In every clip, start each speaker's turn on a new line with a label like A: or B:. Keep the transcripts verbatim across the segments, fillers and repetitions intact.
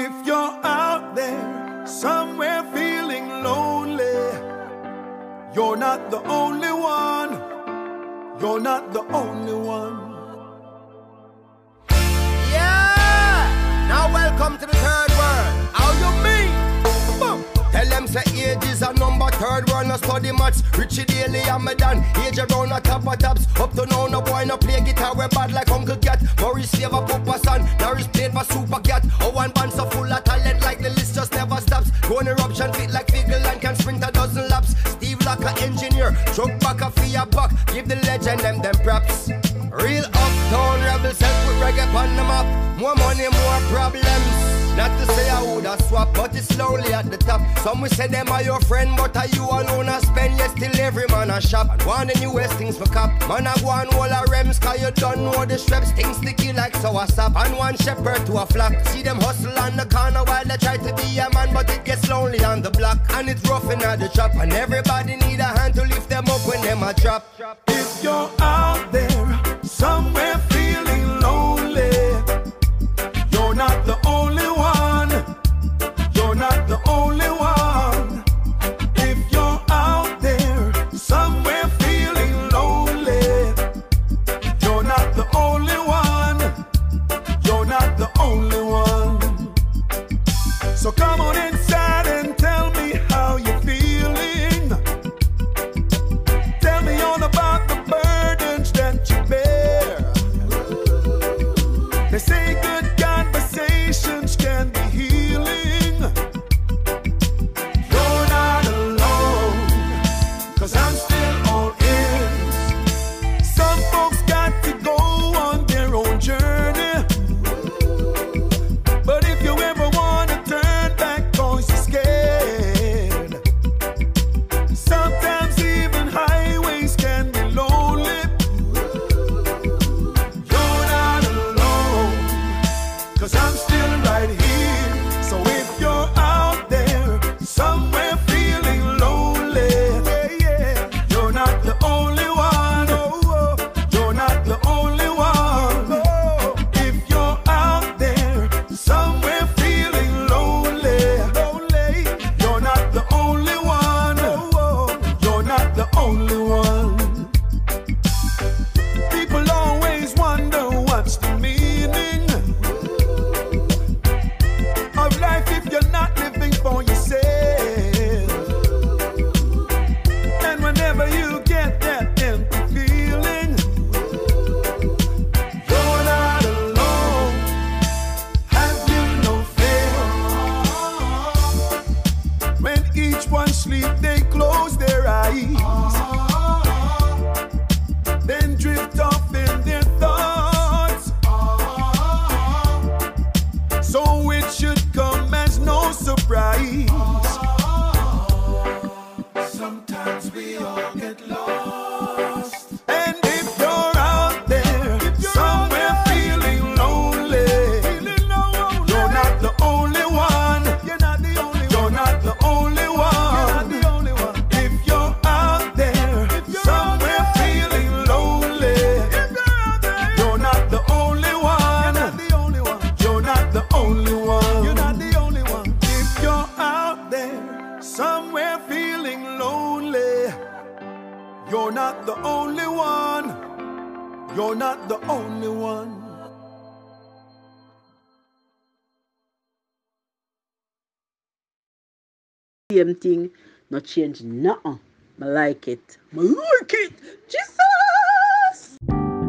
A: If you're out there somewhere feeling lonely, you're not the only one. You're not the only one.
B: Yeah! Now welcome to the third world. How you mean? Boom. Tell them say age is a number. Third world no study maths. Richie Daly and me done. Age around a top of tops. Up to now no boy no play guitar. We bad like Uncle Cat. Maurice Save a Papa Son. Norris played for Super Cat. Oh, one band so full of talent like the list just never stops. Go on eruption fit like Figgle and can sprint a dozen laps. Steve Locker engineer. Truck back a fear buck. Give the legend them them props. Real uptown rebels help with reggae on the map. More money, more problems. Not to say I woulda swap, but it's slowly at the top. Some will say them are your friend, but are you alone a spend? Yes, still every man a shop. And one of the newest things for cop. Man a go on all a rems, cause you don't know the straps. Things sticky like sour sap. And one shepherd to a flock. See them hustle on the corner while they try to be a man, but it gets lonely on the block. And it's rough in the trap. And everybody need a hand to lift them up when them a drop.
A: If you're out there somewhere feeling lonely, you're not the only one. You're not the only one. If you're out there somewhere feeling lonely, you're not the only one. You're not the only one. So come on inside and tell me how you're feeling. Tell me all about the burdens that you bear. They say good conversations can be healing. You're not alone, cause I'm still all in. Some folks got to go on their own journey. But if you ever want to turn back cause you're scared, sometimes even highways can be lonely. You're not alone, cause I'm still right here. So if you're out there somewhere feeling lonely, yeah, yeah, you're not the only one. Oh, oh, you're not the only one. Oh, if you're out there somewhere feeling lonely, lonely, you're not the only one. Oh, oh, you're not the only one. People always wonder what's the meaning of life if you're not living for yourself. And whenever you get that empty feeling, you're not alone. Have you no fear? When each one sleep, they close their eyes, then drift off in their thoughts. So it should come as no surprise. Sometimes we all get lost. And if you're out there somewhere feeling lonely, you're not the only one. You're not the only one. You're not the only one. You're not the only one. If you're out there somewhere feeling lonely, you're not the only one. You're not the only one. You're not the only one. If you're out there somewhere feeling lonely, you're not the only one. You're not the only one.
C: Same thing, not change nothing. I like it. I like it. Jesus!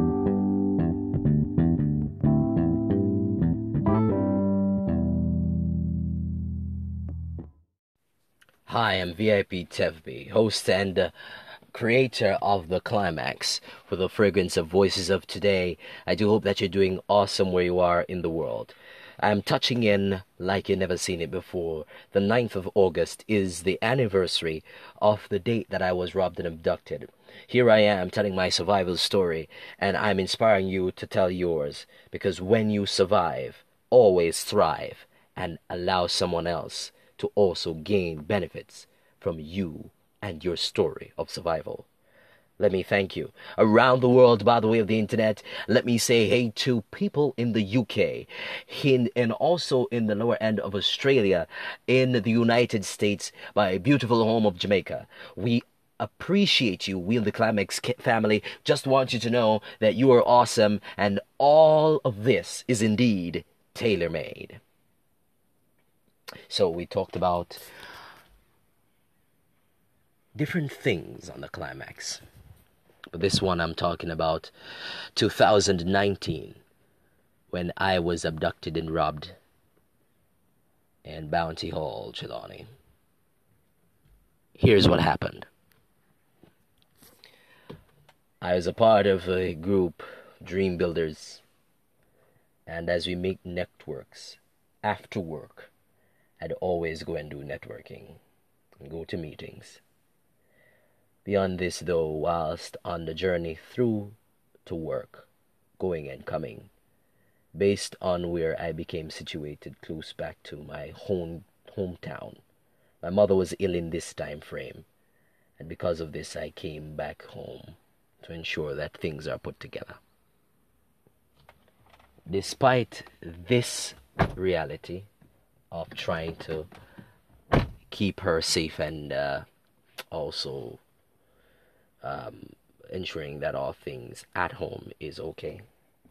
D: Hi, I'm V I P Tevby, host and uh, creator of The Climax. For the fragrance of Voices of Today, I do hope that you're doing awesome where you are in the world. I'm touching in like you've never seen it before. The ninth of August is the anniversary of the date that I was robbed and abducted. Here I am telling my survival story, and I'm inspiring you to tell yours. Because when you survive, always thrive, and allow someone else to also gain benefits from you and your story of survival. let me thank you. Around the world, by the way of the internet, let me say hey to people in the U K, in, and also in the lower end of Australia, in the United States, my beautiful home of Jamaica. We appreciate you. We in the Climax family just want you to know that you are awesome, and all of this is indeed tailor-made. So we talked about different things on the Climax. But this one I'm talking about two thousand nineteen, when I was abducted and robbed in Bounty Hall, Trelawney. Here's what happened. I was a part of a group, Dream Builders, and as we make networks, after work, I'd always go and do networking and go to meetings. Beyond this, though, whilst on the journey through to work, going and coming, based on where I became situated close back to my home hometown, my mother was ill in this time frame, and because of this, I came back home to ensure that things are put together. Despite this reality of trying to keep her safe and uh, also Um, ensuring that all things at home is okay.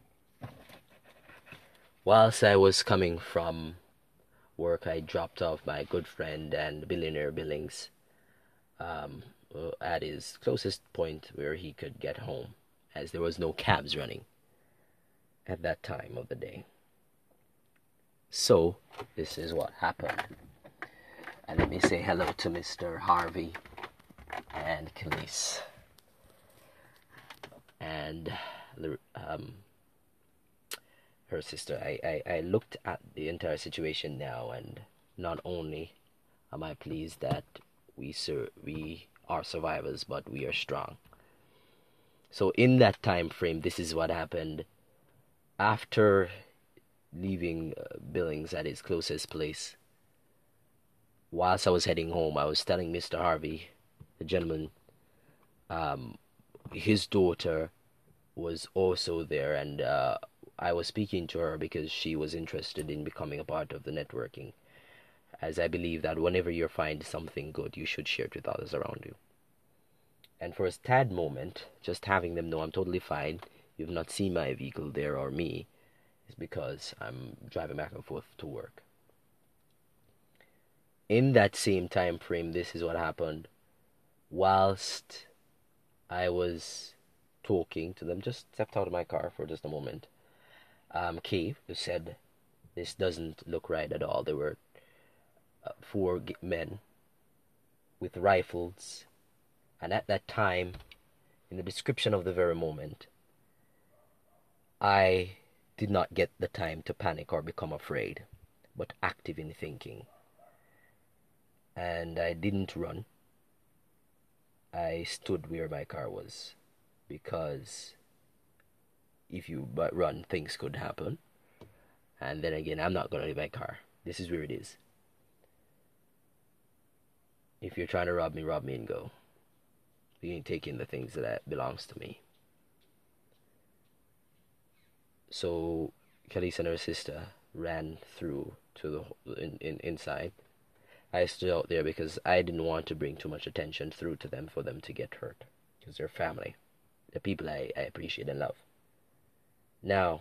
D: Whilst I was coming from work, I dropped off my good friend and billionaire Billings um, at his closest point where he could get home, as there was no cabs running at that time of the day. So, this is what happened. And let me say hello to Mister Harvey and Khalees. And um, her sister. I, I, I looked at the entire situation now, and not only am I pleased that we sur- we are survivors, but we are strong. So in that time frame, this is what happened. After leaving uh, Billings at his closest place, whilst I was heading home, I was telling Mister Harvey, the gentleman, um, his daughter was also there, and uh, I was speaking to her because she was interested in becoming a part of the networking, as I believe that whenever you find something good, you should share it with others around you. And for a tad moment, just having them know I'm totally fine, you've not seen my vehicle there or me, is because I'm driving back and forth to work. In that same time frame, this is what happened. Whilst I was talking to them, just stepped out of my car for just a moment, um, Kay, who said, this doesn't look right at all. There were uh, four men with rifles, and at that time, in the description of the very moment, I did not get the time to panic or become afraid, but active in thinking. And I didn't run. I stood where my car was, because if you but run, things could happen. And then again, I'm not going to leave my car. This is where it is. If you're trying to rob me, rob me and go. You ain't taking the things that belongs to me. So Khalees and her sister ran through to the in, in inside. I stood out there because I didn't want to bring too much attention through to them for them to get hurt, because they're family. They're people I, I appreciate and love. Now,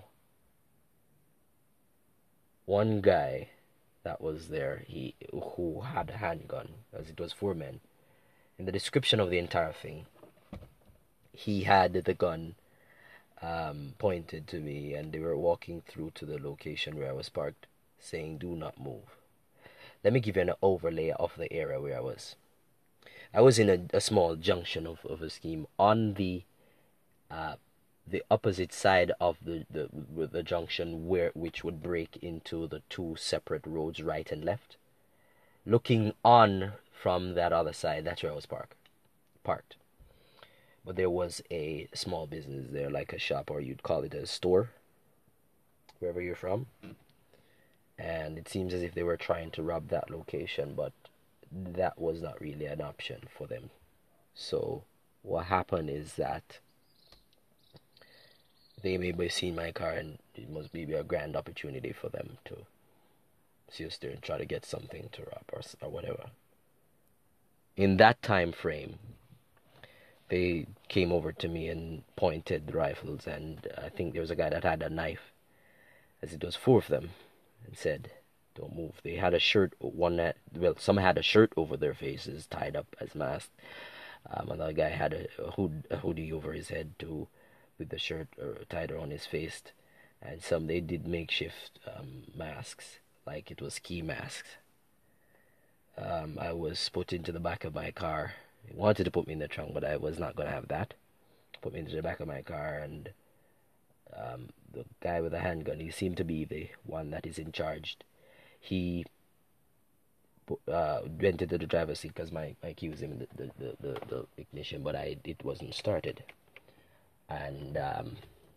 D: one guy that was there, he who had a handgun, as it was four men. In the description of the entire thing, he had the gun um, pointed to me, and they were walking through to the location where I was parked, saying, "Do not move." Let me give you an overlay of the area where I was. I was in a, a small junction of, of a scheme on the uh, the opposite side of the, the the junction, where which would break into the two separate roads, right and left. Looking on from that other side, that's where I was parked. Parked. But there was a small business there, like a shop, or you'd call it a store, wherever you're from. And it seems as if they were trying to rob that location, but that was not really an option for them. So what happened is that they may be seeing my car, and it must be a grand opportunity for them to see us there and try to get something to rob or, or whatever. In that time frame, they came over to me and pointed the rifles, and I think there was a guy that had a knife, as it was four of them, and said, "Don't move." They had a shirt, one that, well, some had a shirt over their faces, tied up as masks. Um, another guy had a, a, hood, a hoodie over his head too, with the shirt uh, tied around his face, and some they did makeshift um, masks, like it was ski masks. Um, I was put into the back of my car. He wanted to put me in the trunk, but I was not going to have that. Put me into the back of my car, and um, the guy with the handgun, he seemed to be the one that is in charge. He uh, went into the driver's seat because my, my key was in the, the, the, the, the ignition, but I it wasn't started. And um,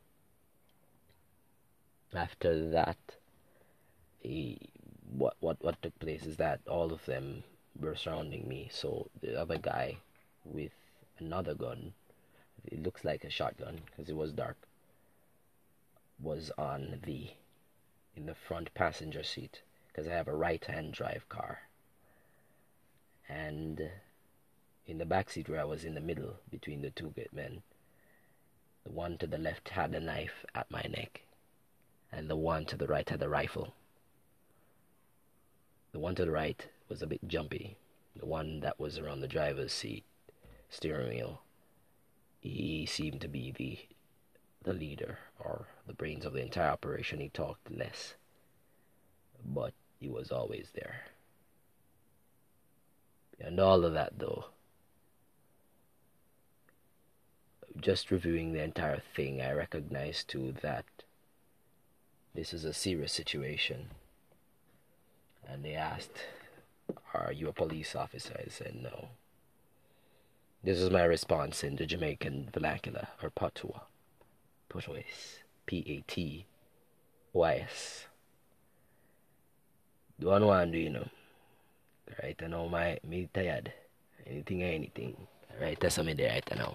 D: after that, he, what, what what took place is that all of them were surrounding me. So the other guy with another gun, it looks like a shotgun because it was dark, was on the in the front passenger seat, because I have a right-hand drive car. And in the back seat where I was in the middle between the two good men, the one to the left had a knife at my neck, and the one to the right had a rifle. The one to the right was a bit jumpy. The one that was around the driver's seat, steering wheel, he seemed to be the the leader or the brains of the entire operation. He talked less, but he was always there. And all of that, though, just reviewing the entire thing, I recognized too that this is a serious situation. And they asked, "Are you a police officer?" I said, "No." This is my response in the Jamaican vernacular, or patois. Patois. P A T O I S. The one want do, you know. Right, I know my me tired. Anything or anything. Right, that's something there right now.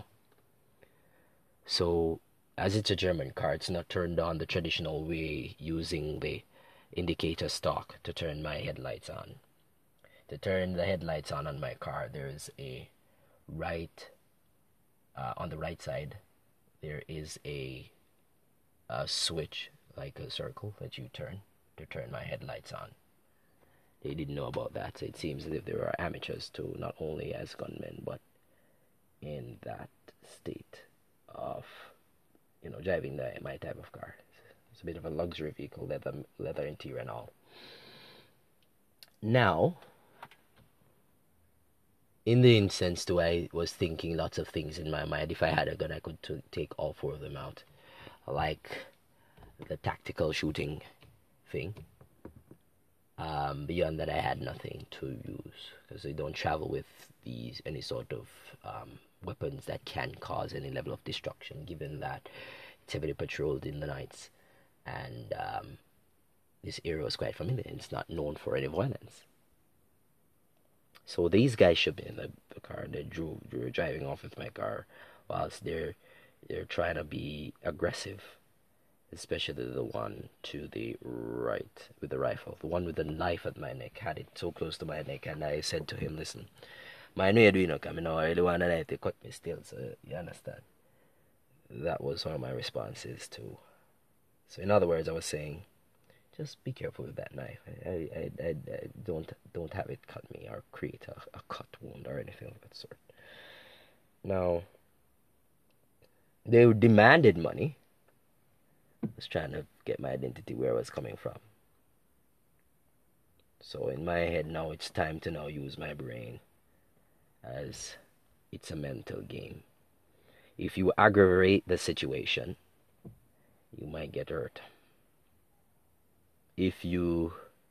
D: So, as it's a German car, it's not turned on the traditional way using the indicator stalk to turn my headlights on. To turn the headlights on on my car, there's a right, uh, on the right side, there is a, a switch, like a circle that you turn to turn my headlights on. They didn't know about that, so it seems as if there are amateurs too, not only as gunmen, but in that state of, you know, driving the, my type of car. It's a bit of a luxury vehicle, leather, leather interior and all. Now, in the instance too, I was thinking lots of things in my mind. If I had a gun, I could t- take all four of them out. Like the tactical shooting thing. Um, beyond that, I had nothing to use, because they don't travel with these any sort of um, weapons that can cause any level of destruction, given that it's heavily patrolled in the nights, and um, this area was quite familiar. It's not known for any violence. So these guys should be in the, the car. They drew, they were driving off with my car, whilst they're they're trying to be aggressive. Especially the one to the right with the rifle. The one with the knife at my neck had it so close to my neck, and I said to him, "Listen, I know you're doing okay. I know I really want to to cut me still, so you understand." That was one of my responses to. So in other words, I was saying, just be careful with that knife. I, I, I, I don't don't have it cut me or create a, a cut wound or anything of that sort. Now, they demanded money. I was trying to get my identity, where I was coming from. So in my head now, it's time to now use my brain, as it's a mental game. If you aggravate the situation, you might get hurt. If you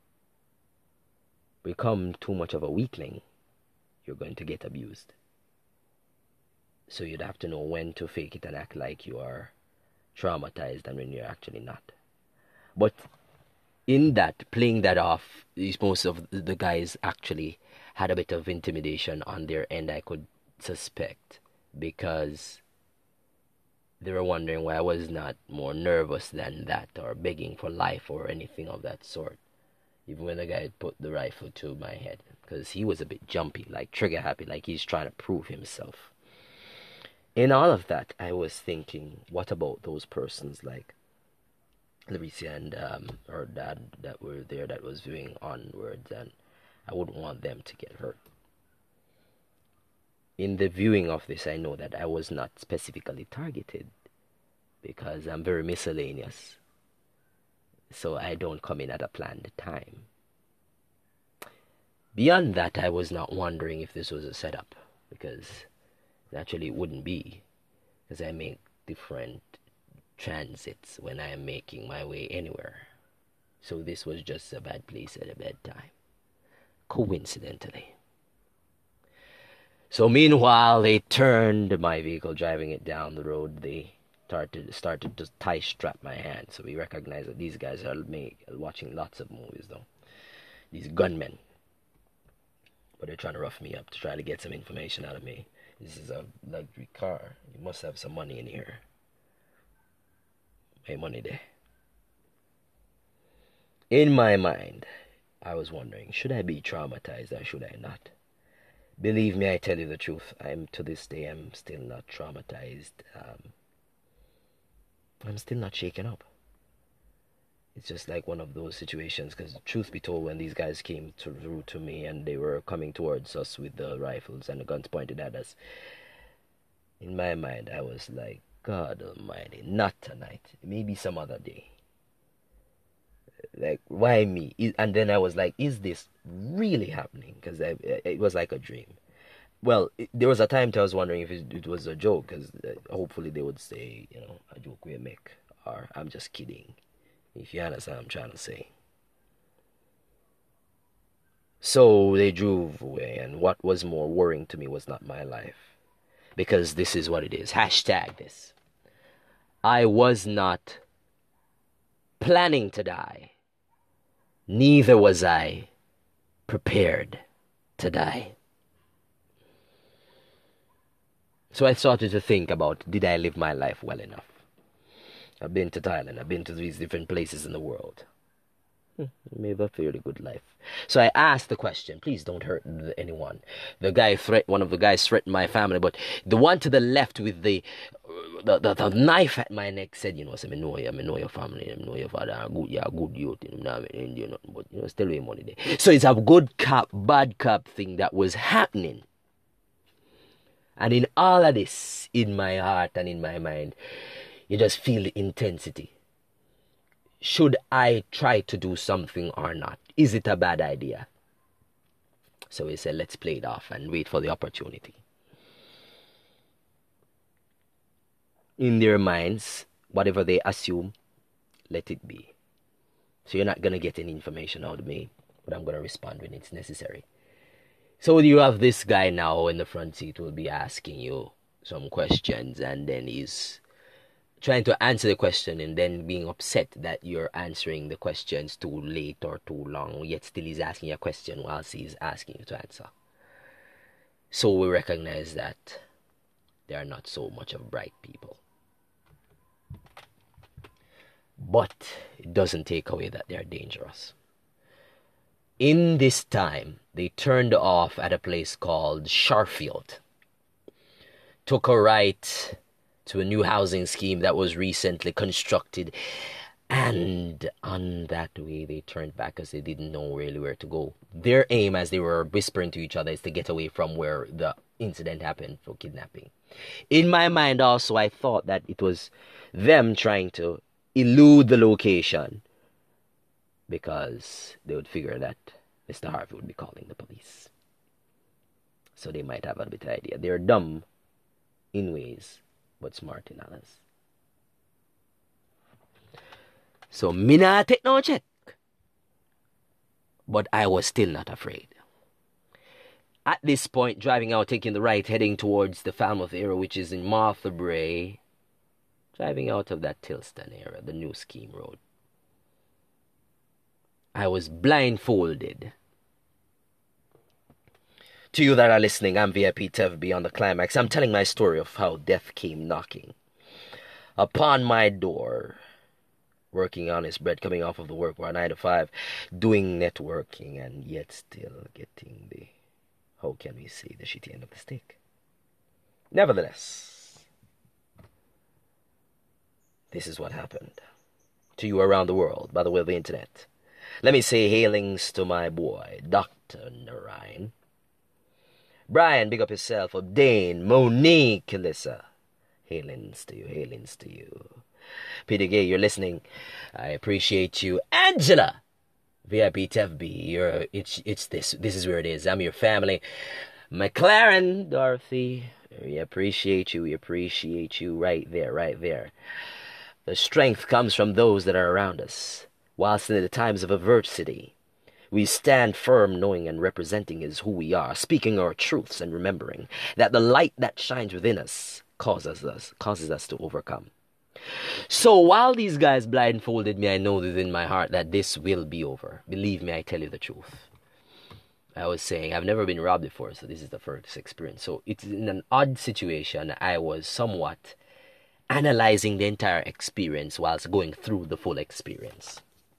D: become too much of a weakling, you're going to get abused. So you'd have to know when to fake it and act like you are traumatized and when you're actually not. But in that, playing that off, most of the guys actually had a bit of intimidation on their end, I could suspect, because they were wondering why I was not more nervous than that, or begging for life or anything of that sort. Even when the guy put the rifle to my head, because he was a bit jumpy, like trigger happy, like he's trying to prove himself. In all of that, I was thinking, what about those persons like Larissa and um, her dad that were there that was viewing onwards, and I wouldn't want them to get hurt. In the viewing of this, I know that I was not specifically targeted because I'm very miscellaneous. So I don't come in at a planned time. Beyond that, I was not wondering if this was a setup, because actually it wouldn't be, because I make different transits when I am making my way anywhere. So this was just a bad place at a bad time, coincidentally. So meanwhile, they turned my vehicle, driving it down the road. They started started to tie strap my hand. So we recognize that these guys are make, watching lots of movies, though. These gunmen. But they're trying to rough me up to try to get some information out of me. This is a luxury car. You must have some money in here. Hey, money there. In my mind, I was wondering, should I be traumatized or should I not? Believe me, I tell you the truth. I'm to this day, I'm still not traumatized. Um, I'm still not shaken up. It's just like one of those situations, because truth be told, when these guys came through to me and they were coming towards us with the rifles and the guns pointed at us, in my mind, I was like, God almighty, not tonight. Maybe some other day. Like, why me? And then I was like, is this really happening? Because it was like a dream. Well, it, there was a time I was wondering if it, it was a joke, because uh, hopefully they would say, you know, a joke we make, or I'm just kidding, if you understand what I'm trying to say. So they drove away, and what was more worrying to me was not my life, because this is what it is. Hashtag this. I was not planning to die. Neither was I prepared to die. So I started to think about, did I live my life well enough? I've been to Thailand. I've been to these different places in the world. Hmm, maybe a fairly good life. So I asked the question, please don't hurt anyone. The guy threat, one of the guys threatened my family, but the one to the left with the the, the, the knife at my neck said, you know, so I know you, I know your family, I know your father, good, you're a good youth, you know, Indian, nothing, but you know, still with money there. So it's a good cop, bad cop thing that was happening. And in all of this, in my heart and in my mind, you just feel the intensity. Should I try to do something or not? Is it a bad idea? So we said, let's play it off and wait for the opportunity. In their minds, whatever they assume, let it be. So you're not going to get any information out of me, but I'm going to respond when it's necessary. So you have this guy now in the front seat who will be asking you some questions, and then he's trying to answer the question and then being upset that you're answering the questions too late or too long, yet still he's asking you a question whilst he's asking you to answer. So we recognize that they are not so much of bright people. But it doesn't take away that they are dangerous. In this time, they turned off at a place called Sharfield. Took a right to a new housing scheme that was recently constructed. And on that way, they turned back because they didn't know really where to go. Their aim, as they were whispering to each other, is to get away from where the incident happened for kidnapping. In my mind also, I thought that it was them trying to elude the location, because they would figure that Mister Harvey would be calling the police. So they might have a bit of idea. They're dumb in ways, but smart in others. So me not take no check. But I was still not afraid. At this point, driving out, taking the right, heading towards the Falmouth area, which is in Martha Brae. Driving out of that Tilston area, the new scheme road. I was blindfolded To you that are listening, I'm V I P Tev B on the Climax. I'm telling my story of how death came knocking upon my door, working on his bread, coming off of the work or nine to five, doing networking, and yet still getting the, how can we say, the shitty end of the stick. Nevertheless, this is what happened to you around the world by the way of the internet. Let me say hailings to my boy, Doctor Narayan. Brian, big up yourself. Obdane, Monique, Alyssa. Hailings to you, hailings to you. Peter Gay, you're listening. I appreciate you. Angela, V I P Tev B. You're it's it's this. This is where it is. I'm your family. McLaren, Dorothy. We appreciate you. We appreciate you right there, right there. The strength comes from those that are around us. Whilst in the times of adversity, we stand firm, knowing and representing is who we are, speaking our truths and remembering that the light that shines within us causes us causes us to overcome. So while these guys blindfolded me, I know within my heart that this will be over. Believe me, I tell you the truth. I was saying I've never been robbed before, so this is the first experience. So it's in an odd situation. I was somewhat analyzing the entire experience whilst going through the full experience.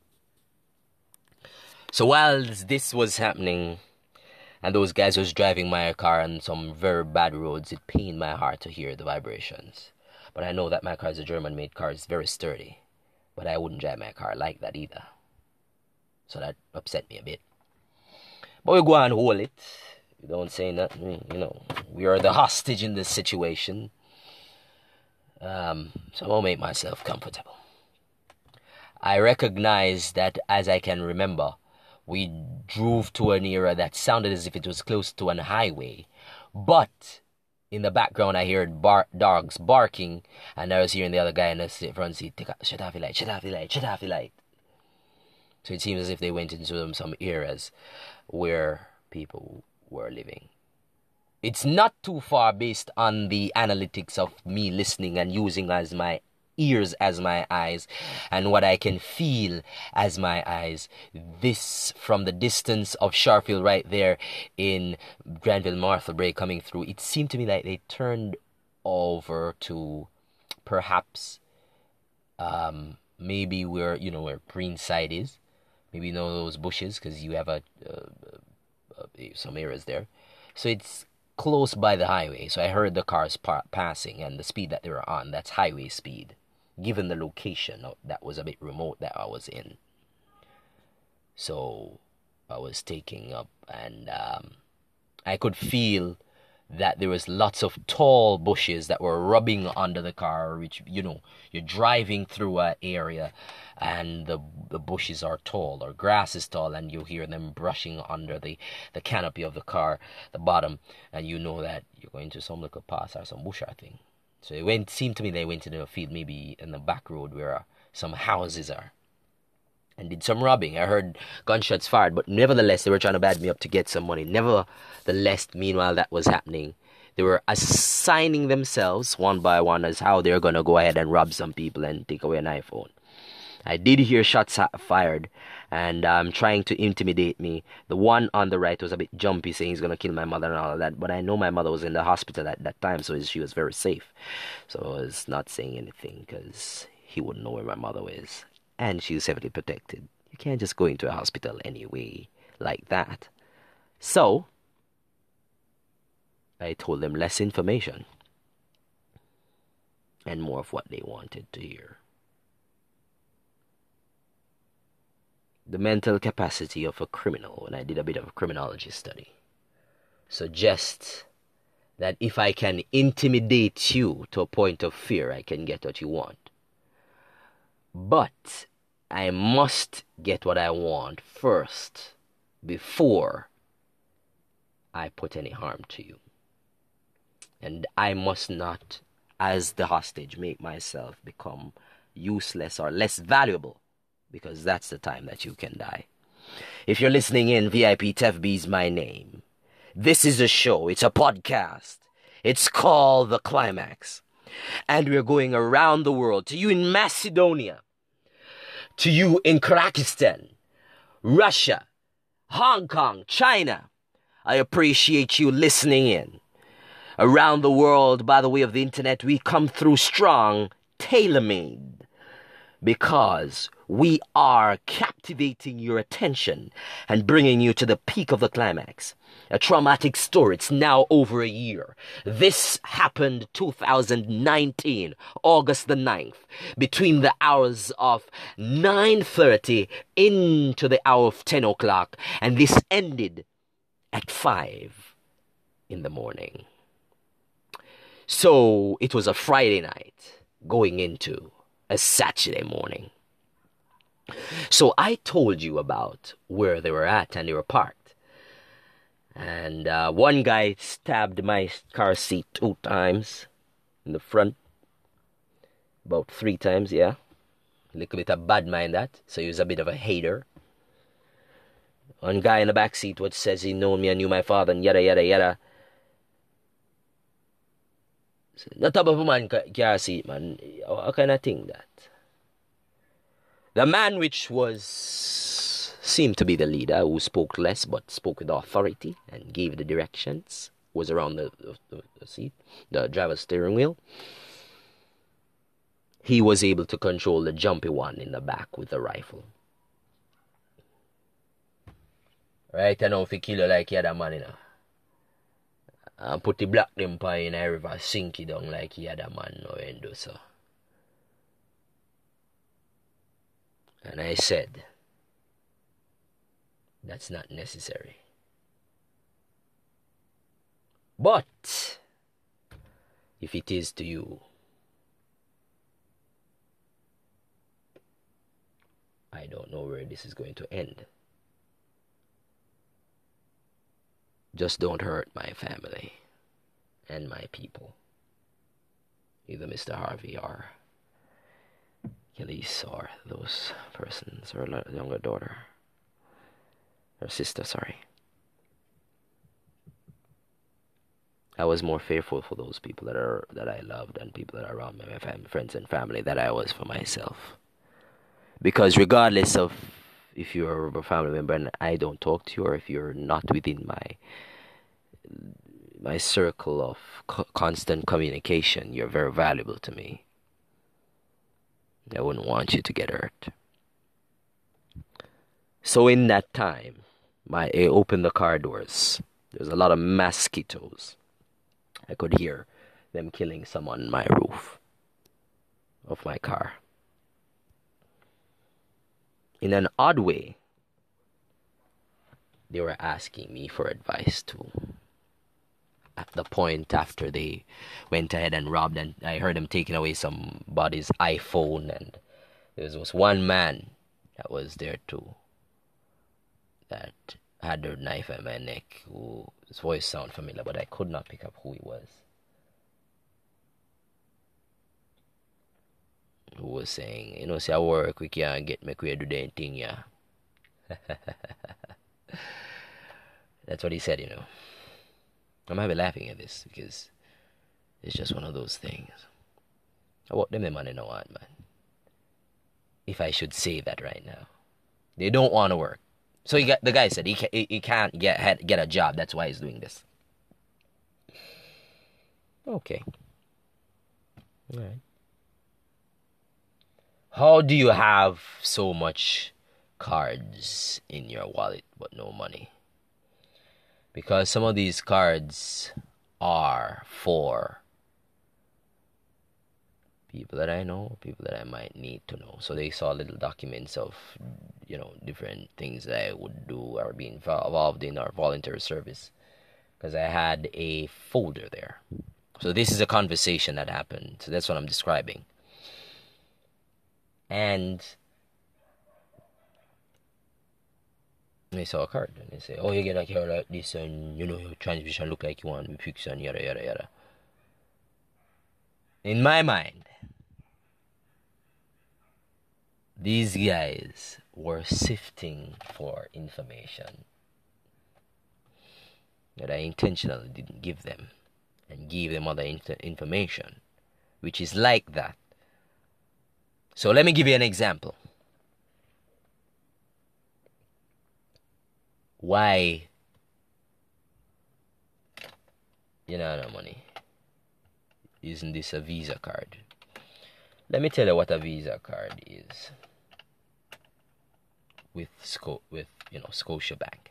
D: So while this was happening, and those guys was driving my car on some very bad roads, it pained my heart to hear the vibrations. But I know that my car is a German-made car, it's very sturdy. But I wouldn't drive my car like that either. So that upset me a bit. But we go and hold it. We don't say nothing, you know. We are the hostage in this situation. Um, so I'll make myself comfortable. I recognize that, as I can remember, we drove to an area that sounded as if it was close to an highway. But in the background, I heard bar- dogs barking, and I was hearing the other guy in the front seat, Take a, shut off the light, shut off the light, shut off the light. So it seems as if they went into some areas where people were living. It's not too far based on the analytics of me listening and using as my ears as my eyes and what I can feel as my eyes. This from the distance of Sharfield right there in Granville Martha Bray coming through, it seemed to me like they turned over to perhaps um, maybe where, you know, where Greenside is. Maybe you know those bushes because you have a uh, uh, some areas there. So it's close by the highway. So I heard the cars pa- passing and the speed that they were on. That's highway speed. Given the location that was a bit remote that I was in. So I was taking up and um, I could feel that there was lots of tall bushes that were rubbing under the car, which, you know, you're driving through an area and the the bushes are tall or grass is tall and you hear them brushing under the, the canopy of the car, the bottom, and you know that you're going to some little pass or some bush or thing. So it went, seemed to me they went into a field maybe in the back road where uh, some houses are. And did some robbing. I heard gunshots fired, but nevertheless they were trying to bad me up to get some money. Nevertheless, meanwhile that was happening, they were assigning themselves one by one as how they're going to go ahead and rob some people and take away an iPhone. I did hear shots fired and um, trying to intimidate me. The one on the right was a bit jumpy, saying he's going to kill my mother and all of that. But I know my mother was in the hospital at that time, so she was very safe. So I was not saying anything because he wouldn't know where my mother was. And she was heavily protected. You can't just go into a hospital anyway like that. So I told them less information and more of what they wanted to hear. The mental capacity of a criminal, when I did a bit of a criminology study, suggests that if I can intimidate you to a point of fear, I can get what you want. But I must get what I want first before I put any harm to you. And I must not, as the hostage, make myself become useless or less valuable, because that's the time that you can die. If you're listening in, V I P Tev B is my name. This is a show. It's a podcast. It's called The Climax. And we're going around the world. To you in Macedonia. To you in Kyrgyzstan. Russia. Hong Kong. China. I appreciate you listening in. Around the world, by the way of the internet, we come through strong, tailor-made, because we are captivating your attention and bringing you to the peak of the climax. A traumatic story. It's now over a year. This happened two thousand nineteen, August the ninth, between the hours of nine thirty into the hour of ten o'clock, and this ended at five in the morning. So it was a Friday night going into a Saturday morning. So I told you about where they were at, and they were parked. And uh, one guy stabbed my car seat two times in the front. About three times, yeah. A little bit of bad mind that. So he was a bit of a hater. One guy in the back seat which says he knew me and knew my father and yada yada yada. So, not top of a man car seat, man. How can I think that? The man which was seemed to be the leader, who spoke less but spoke with authority and gave the directions, was around the, the, the seat, the driver's steering wheel. He was able to control the jumpy one in the back with the rifle. Right, I know if he kill you like you had a man, you know. And put the black them pie in a river, sink it down like he had a man, no and do so. And I said, that's not necessary. But if it is to you, I don't know where this is going to end. Just don't hurt my family and my people. Either Mister Harvey or Elise or those persons, or a younger daughter. Or sister, sorry. I was more fearful for those people that are that I loved and people that are around me, my family, friends and family, that I was for myself. Because regardless of if you're a family member and I don't talk to you, or if you're not within my my circle of co- constant communication, you're very valuable to me. I wouldn't want you to get hurt. So in that time, my I opened the car doors. There was a lot of mosquitoes. I could hear them killing someone on my roof of my car. In an odd way, they were asking me for advice too. At the point after they went ahead and robbed, and I heard them taking away somebody's iPhone, and there was one man that was there too, that had their knife at my neck, who his voice sounded familiar, but I could not pick up who he was. Who was saying, you know, say I work, we can't get me queer do the thing, yeah. That's what he said, you know. I'm having laughing at this because it's just one of those things. I want them the money no want, man. If I should say that right now. They don't want to work. So he got, the guy said he, can, he, he can't get get a job. That's why he's doing this. Okay. All right. How do you have so much cards in your wallet but no money? Because some of these cards are for people that I know, people that I might need to know. So they saw little documents of, you know, different things that I would do or be involved in or voluntary service. Because I had a folder there. So this is a conversation that happened. So that's what I'm describing. And they saw a card and they say, oh, you get a card like this and, you know, your transmission look like you want to be fixed and yada, yada, yada. In my mind, these guys were sifting for information that I intentionally didn't give them and gave them other inf- information, which is like that. So let me give you an example. Why you know, no money. Using this a Visa card. Let me tell you what a Visa card is. With Sco- with you know Scotiabank.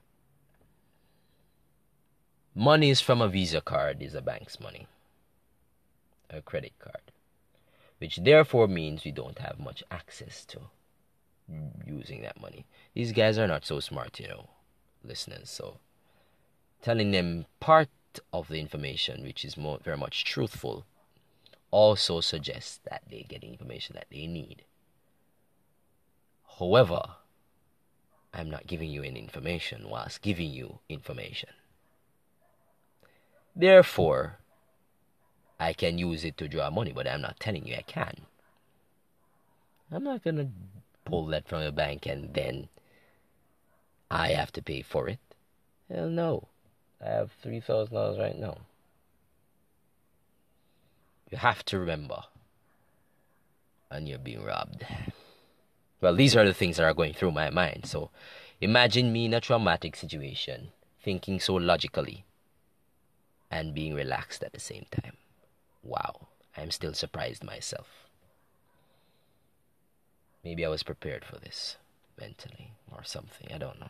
D: Money is from a Visa card is a bank's money. A credit card. Which therefore means we don't have much access to using that money. These guys are not so smart, you know, listeners. So telling them part of the information, which is more very much truthful, also suggests that they get the information that they need. However, I'm not giving you any information whilst giving you information. Therefore, I can use it to draw money, but I'm not telling you I can. I'm not going to pull that from the bank and then I have to pay for it. Hell no. I have three thousand dollars right now. You have to remember. And you're being robbed. Well, these are the things that are going through my mind. So imagine me in a traumatic situation, thinking so logically and being relaxed at the same time. Wow, I'm still surprised myself. Maybe I was prepared for this mentally or something, I don't know.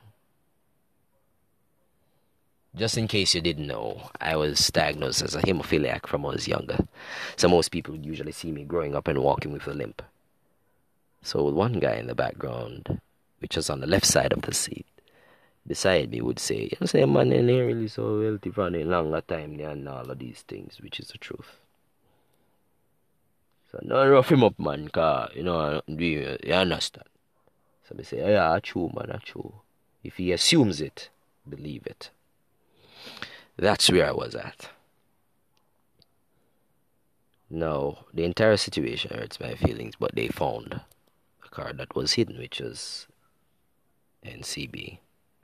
D: Just in case you didn't know, I was diagnosed as a hemophiliac from when I was younger. So most people usually see me growing up and walking with a limp. So one guy in the background, which was on the left side of the seat, beside me would say, you know, say, man, you ain't really so healthy for a longer time and all of these things, which is the truth. So don't rough him up, man, cause, you know, you, you understand. So they say, oh, yeah, true, man, true. If he assumes it, believe it. That's where I was at. No, the entire situation hurts my feelings, but they found a card that was hidden, which was N C B.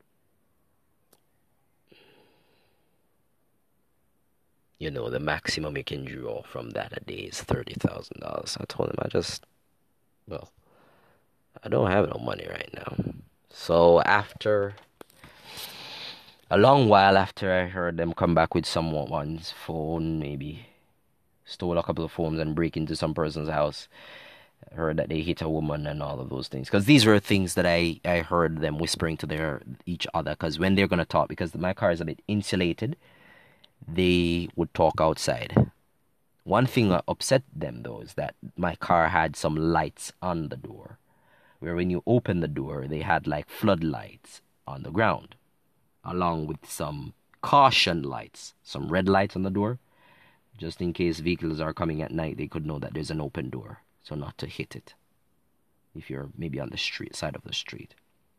D: You know, the maximum you can draw from that a day is thirty thousand dollars. I told him I just, well, I don't have no money right now. So after, a long while after I heard them come back with someone's phone, maybe stole a couple of phones and break into some person's house. I heard that they hit a woman and all of those things. Because these were things that I, I heard them whispering to their each other. Because when they're going to talk, because my car is a bit insulated, they would talk outside. One thing that upset them, though, is that my car had some lights on the door. Where when you open the door, they had like floodlights on the ground. Along with some caution lights, some red lights on the door. Just in case vehicles are coming at night, they could know that there's an open door. So not to hit it. If you're maybe on the street side of the street.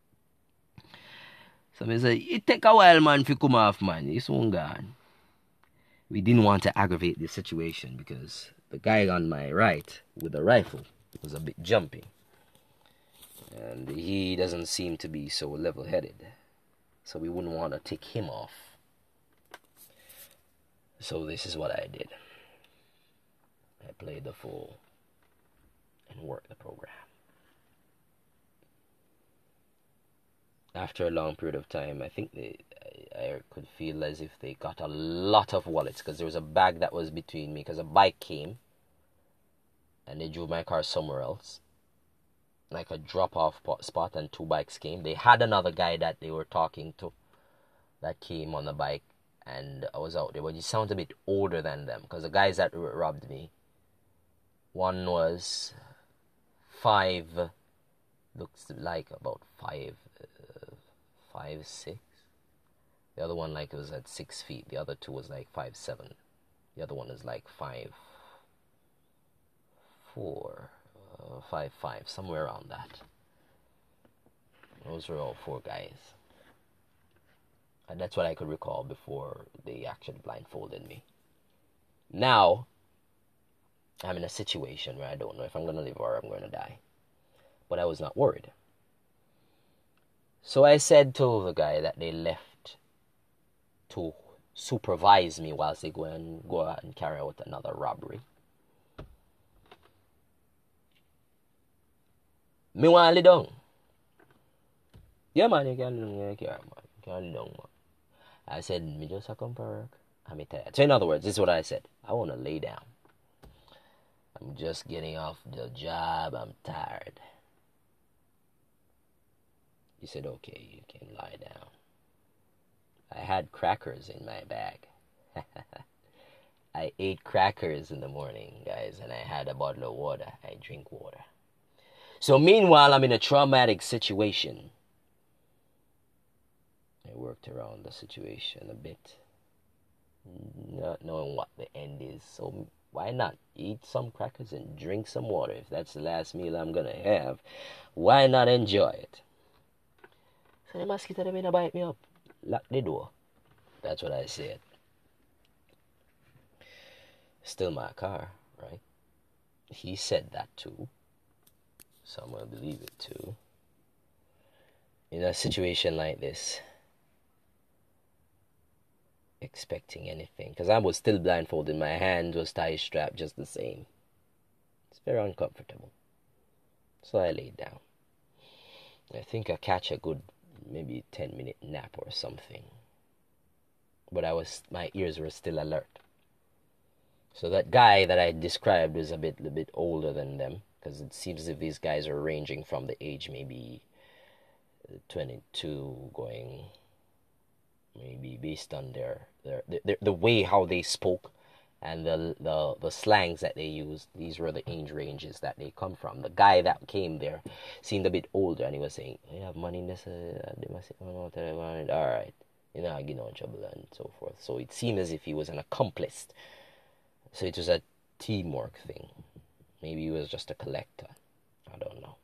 D: So I say, it take a while, man, to come off, man. It's one gone. We didn't want to aggravate the situation because the guy on my right with a rifle was a bit jumpy. And he doesn't seem to be so level-headed. So we wouldn't want to take him off. So this is what I did. I played the fool and worked the program. After a long period of time, I think they, I, I could feel as if they got a lot of wallets because there was a bag that was between me because a bike came and they drove my car somewhere else. Like a drop-off spot, and two bikes came. They had another guy that they were talking to that came on the bike, and I was out there. But he sounds a bit older than them because the guys that robbed me, one was five, looks like about five, uh, five six. The other one like was at six feet. The other two was like five seven. The other one is like five four. Uh, five five, somewhere around that. Those were all four guys, and that's what I could recall before they actually blindfolded me. Now I'm in a situation where I don't know if I'm gonna live or I'm gonna die, but I was not worried. So I said to the guy that they left to supervise me whilst they go and go out and carry out another robbery. Me want to lay down. Yeah, man, you can lay down. You can, man. You can lay down, man. I said, me just a come for work. I'm tired. So in other words, this is what I said. I want to lay down. I'm just getting off the job. I'm tired. He said, okay, you can lie down. I had crackers in my bag. I ate crackers in the morning, guys, and I had a bottle of water. I drink water. So meanwhile, I'm in a traumatic situation. I worked around the situation a bit, not knowing what the end is. So why not eat some crackers and drink some water? If that's the last meal I'm going to have, why not enjoy it? So the mosquito, they may bite me up. Lock the door. That's what I said. Still my car, right? He said that too. So I'm going to believe it too. In a situation like this, expecting anything, because I was still blindfolded, my hand was tie strapped just the same. It's very uncomfortable. So I laid down. I think I catch a good maybe ten minute nap or something. But I was my ears were still alert. So that guy that I described was a bit a bit older than them, because it seems as if these guys are ranging from the age maybe twenty-two going, maybe based on their their, their the way how they spoke and the the the slangs that they used. These were the age ranges that they come from. The guy that came there seemed a bit older, and he was saying, "You have money in this? Uh, they must say, oh, no, all right, you know, I get no trouble and so forth." So it seemed as if he was an accomplice. So it was a teamwork thing. Maybe he was just a collector. I don't know.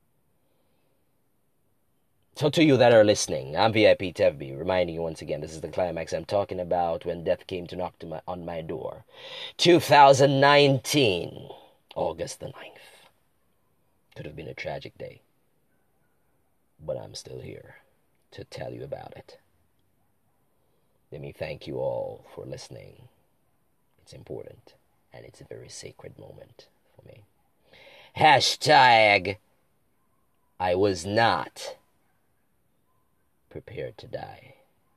D: So to you that are listening, I'm V I P Tevby, reminding you once again, this is the climax I'm talking about when death came to knock to my, on my door. two thousand nineteen, August the ninth. Could have been a tragic day. But I'm still here to tell you about it. Let me thank you all for listening. It's important, and it's a very sacred moment for me. Hashtag, I was not prepared to die.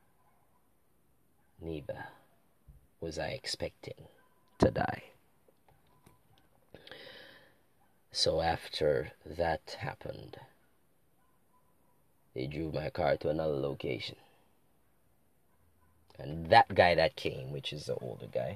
D: Neither was I expecting to die. So after that happened, they drove my car to another location. And that guy that came, which is the older guy,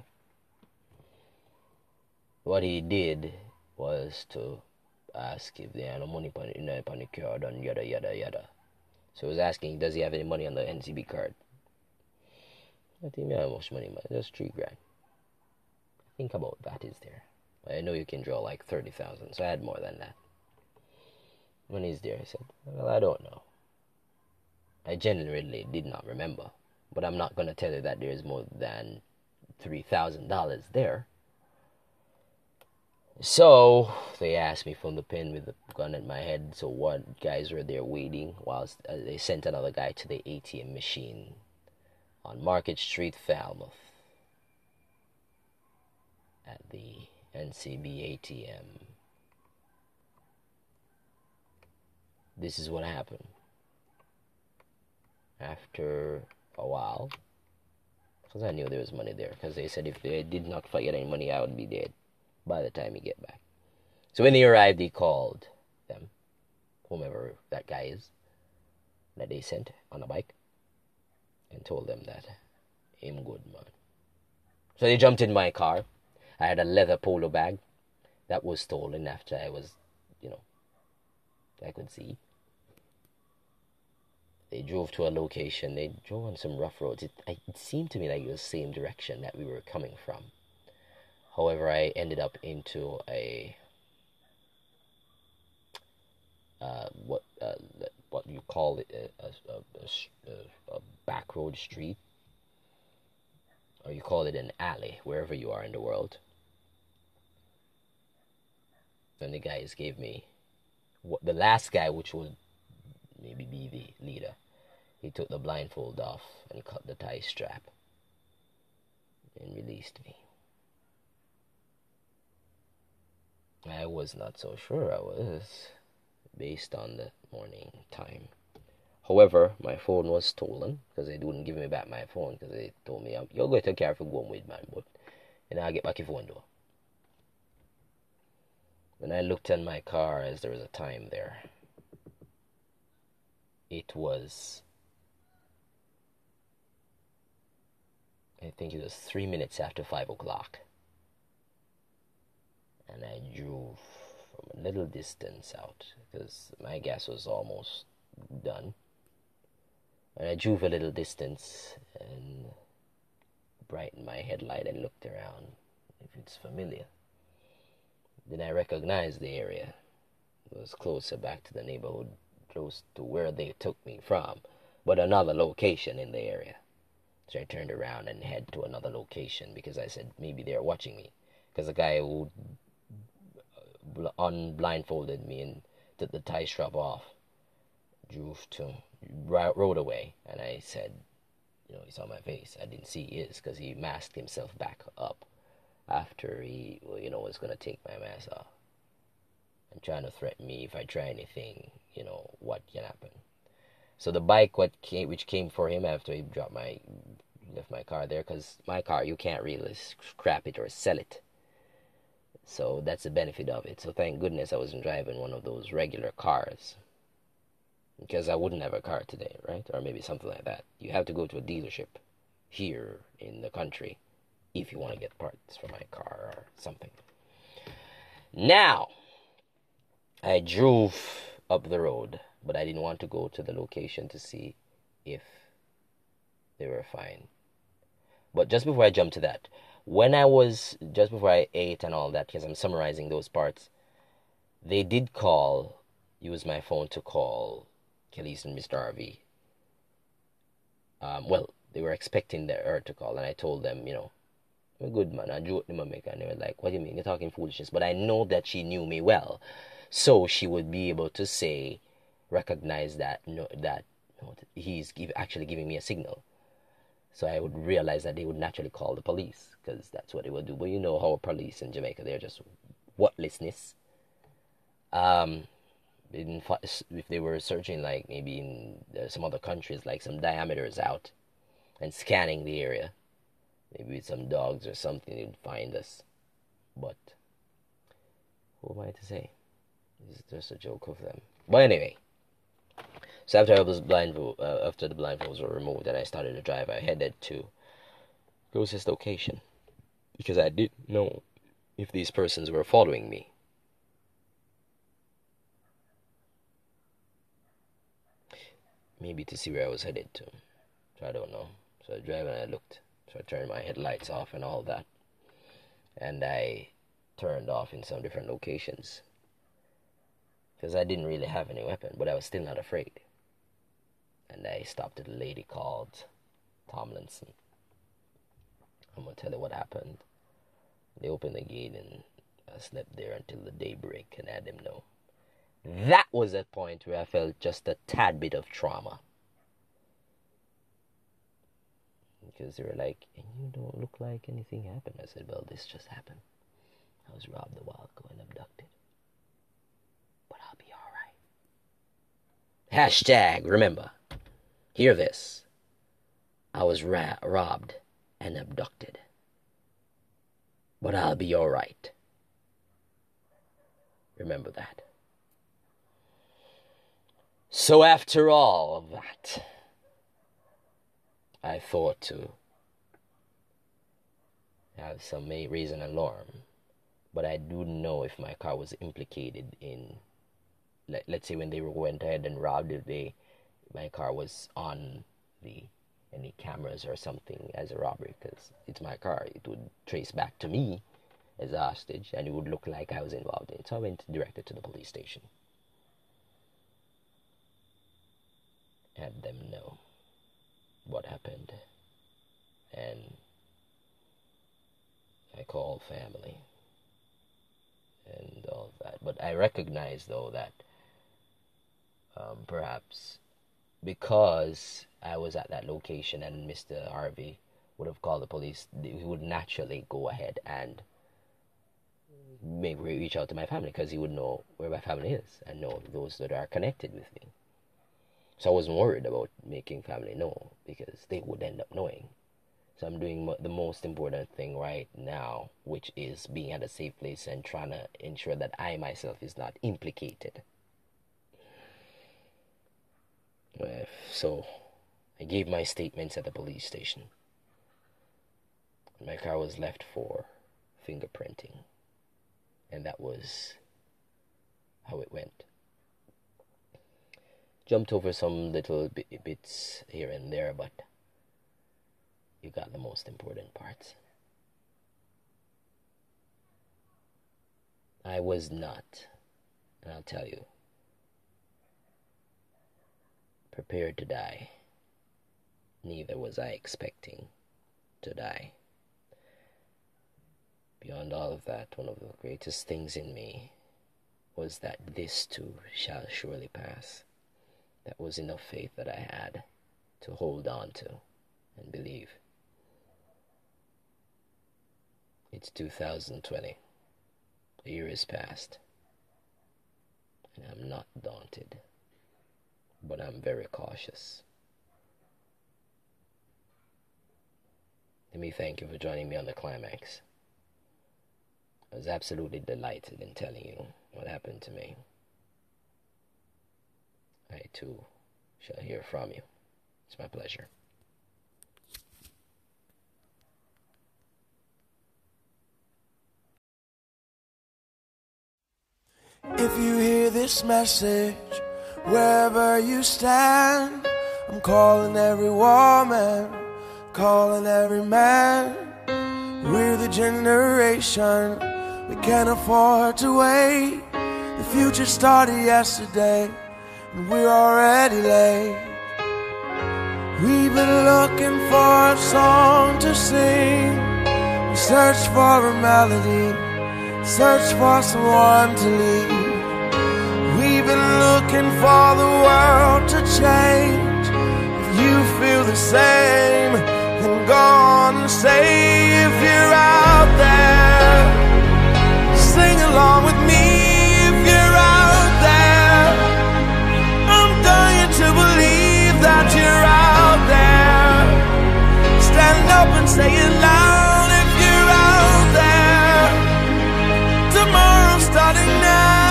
D: what he did was to ask if they had no money on, you know, on the card and yada yada yada. So he was asking, does he have any money on the N C B card? I think I have much money, man. Just three grand. Think about that, is there? I know you can draw like thirty thousand, so I had more than that. Money is there. I said, well, I don't know. I genuinely did not remember, but I'm not going to tell you that there is more than three thousand dollars there. So they asked me from the pen with the gun at my head. So what guys were there waiting whilst uh, they sent another guy to the A T M machine on Market Street, Falmouth, at the N C B A T M. This is what happened. After a while, because I knew there was money there, because they said if they did not get any money, I would be dead by the time he get back. So when he arrived, he called them, whomever that guy is, that they sent on a bike, and told them that him good, man. So they jumped in my car. I had a leather polo bag that was stolen after I was, you know, I could see. They drove to a location. They drove on some rough roads. It, it seemed to me like it was the same direction that we were coming from. However, I ended up into a uh, what uh, what you call it a, a, a, a back road street, or you call it an alley, wherever you are in the world. And the guys gave me what the last guy, which would maybe be the leader. He took the blindfold off and cut the tie strap and released me. I was not so sure I was, based on the morning time. However, my phone was stolen because they wouldn't give me back my phone because they told me, you're going to care for going with, man, but and I'll get back your phone, though. When I looked in my car, as there was a time there, it was, I think it was three minutes after five o'clock. And I drove from a little distance out because my gas was almost done. And I drove a little distance and brightened my headlight and looked around if it's familiar. Then I recognized the area. It was closer back to the neighborhood, close to where they took me from, but another location in the area. So I turned around and head to another location because I said maybe they're watching me. Because the guy who unblindfolded me and took the tie strap off drove to rode away, and I said, you know, he saw my face. I didn't see his because he masked himself back up after he, well, you know, was gonna take my mask off and trying to threaten me if I try anything, you know, what can happen. So the bike, what came, which came for him after he dropped my, left my car there, because my car you can't really scrap it or sell it. So that's the benefit of it. So thank goodness I wasn't driving one of those regular cars, because I wouldn't have a car today, right? Or maybe something like that. You have to go to a dealership here in the country if you want to get parts for my car or something. Now, I drove up the road, but I didn't want to go to the location to see if they were fine. But just before I jump to that, when I was, just before I ate and all that, because I'm summarizing those parts, they did call, use my phone to call Kelly's and Mister Harvey. Um, well, they were expecting the her to call, and I told them, you know, I'm a good man, I joked them, and they were like, what do you mean, you're talking foolishness? But I know that she knew me well, so she would be able to say, recognize that, no, that no, he's give, actually giving me a signal. So I would realize that they would naturally call the police, because that's what they would do. But you know how police in Jamaica, they're just whatlessness. Um, in, if they were searching, like maybe in uh, some other countries, like some diameters out and scanning the area, maybe with some dogs or something, they'd find us. But who am I to say? It's just a joke of them. But anyway, so after I was blindfold, uh, after the blindfolds were removed and I started to drive, I headed to closest location because I didn't know if these persons were following me. Maybe to see where I was headed to. So I don't know. So I drove and I looked. So I turned my headlights off and all that. And I turned off in some different locations. Because I didn't really have any weapon, but I was still not afraid. And I stopped at a lady called Tomlinson. I'm going to tell you what happened. They opened the gate and I slept there until the daybreak and I had them know. That was a point where I felt just a tad bit of trauma. Because they were like, and you don't look like anything happened. I said, well, this just happened. I was robbed a while ago and abducted. But I'll be alright. Hashtag, remember, hear this. I was ra- robbed and abducted. But I'll be alright. Remember that. So after all of that, I thought to have some reason alarm, but I didn't know if my car was implicated in, let, let's say when they went ahead and robbed it, they, my car was on the any cameras or something as a robbery, because it's my car. It would trace back to me as a hostage, and it would look like I was involved in it. So I went directed to the police station. Had them know what happened, and I called family and all that. But I recognize, though, that um, perhaps because I was at that location and Mister Harvey would have called the police, he would naturally go ahead and maybe reach out to my family, because he would know where my family is and know those that are connected with me. So I wasn't worried about making family know, because they would end up knowing. So I'm doing the most important thing right now, which is being at a safe place and trying to ensure that I myself is not implicated. So I gave my statements at the police station. My car was left for fingerprinting, and that was how it went. Jumped over some little bits here and there, but you got the most important parts. I was not, and I'll tell you, prepared to die. Neither was I expecting to die. Beyond all of that, one of the greatest things in me was that this too shall surely pass. That was enough faith that I had to hold on to and believe. It's two thousand twenty. A year has passed, and I'm not daunted, but I'm very cautious. Let me thank you for joining me on the climax. I was absolutely delighted in telling you what happened to me. I too shall hear from you. It's my pleasure.
A: If you hear this message, wherever you stand, I'm calling every woman, calling every man. We're the generation, we can't afford to wait. The future started yesterday, and we're already late. We've been looking for a song to sing. We search for a melody, search for someone to lead. We've been looking for the world to change. If you feel the same, then go on and say, if you're out there, sing along with me. If you're out there, I'm dying to believe that you're out there. Stand up and say it loud. If you're out there, tomorrow starting now.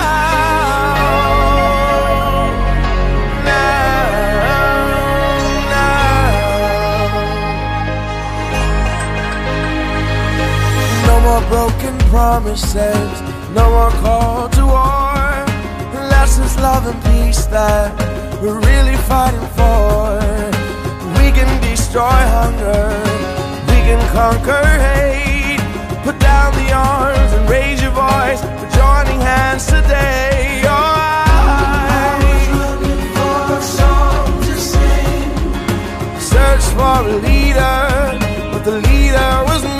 A: Broken promises, no more call to war, unless it's love and peace that we're really fighting for. We can destroy hunger, we can conquer hate. Put down the arms and raise your voice. We're joining hands today. Oh, I was looking for a song to sing, search for a leader, but the leader was me.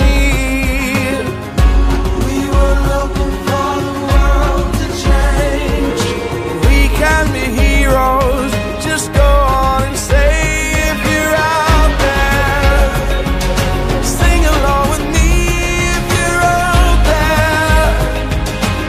A: Can be heroes, just go on and say, if you're out there, sing along with me. If you're out there,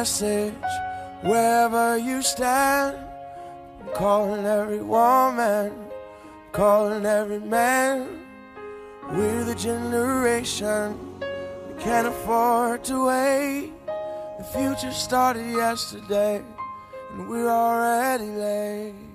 A: message wherever you stand. I'm calling every woman, calling every man. We're the generation that can't afford to wait. The future started yesterday, and we're already late.